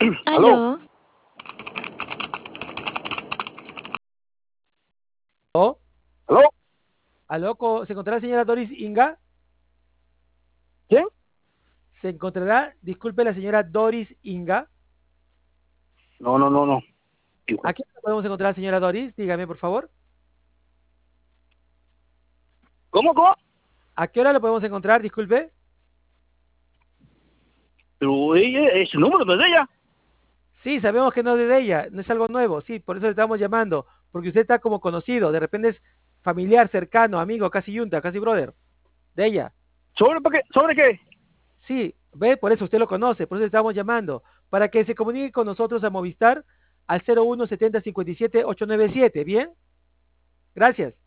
Aló. Aló, ¿Oh? ¿Aló? ¿Aló? ¿Se encontrará la señora Doris Inga? ¿Quién? ¿Se encontrará, disculpe, la señora Doris Inga? No, no, no, no. ¿A qué hora podemos encontrar a la señora Doris? Dígame, por favor. ¿Cómo, cómo? ¿A qué hora lo podemos encontrar? Disculpe. Pero ella, ese número no es de ella. Sí, sabemos que no es de ella, no es algo nuevo, sí, por eso le estamos llamando, porque usted está como conocido, de repente es familiar, cercano, amigo, casi yunta, casi brother, de ella. ¿Sobre, para qué? ¿Sobre qué? Sí, ve, por eso usted lo conoce, por eso le estamos llamando, para que se comunique con nosotros a Movistar al 01 70 57 897, ¿bien? Gracias.